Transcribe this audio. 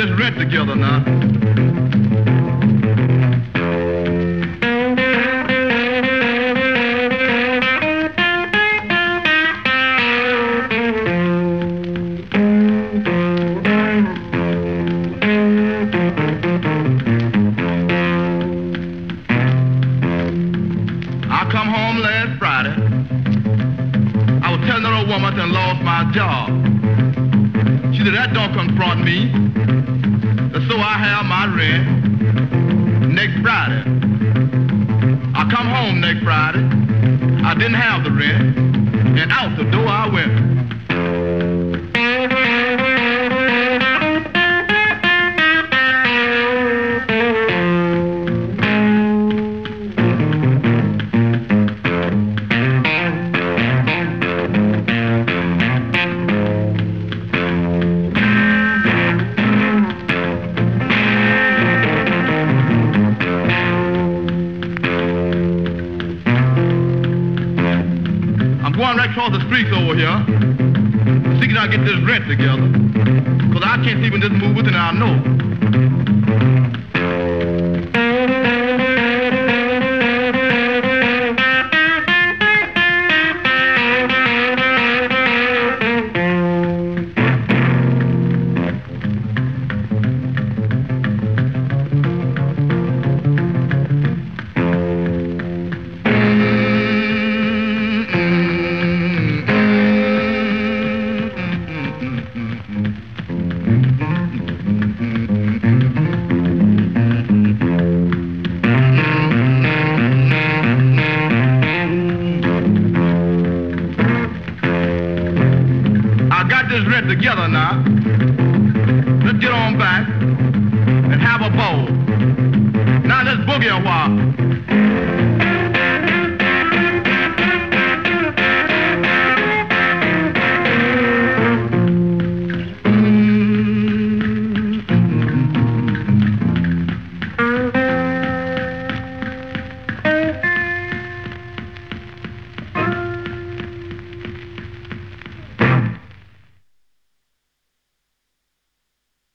this rent together now. I come home last Friday. I was telling that old woman I lost my job. She said, that don't confront me. So I have my rent next Friday. I come home next Friday. I didn't have the rent. And out the door I went. I'm going right across the streets over here. See can I get this rent together. Because I can't sleep in this mood within I know. I got this rent together now. Let's get on back and have a bowl. Now let's boogie a while.